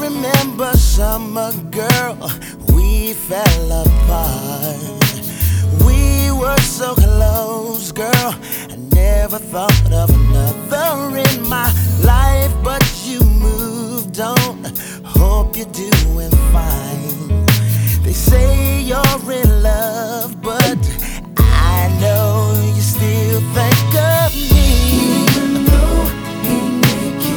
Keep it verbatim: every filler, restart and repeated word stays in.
remember summer, girl, we fell apart. We were so close, girl, I never thought of another in my life, but you moved on. Hope you do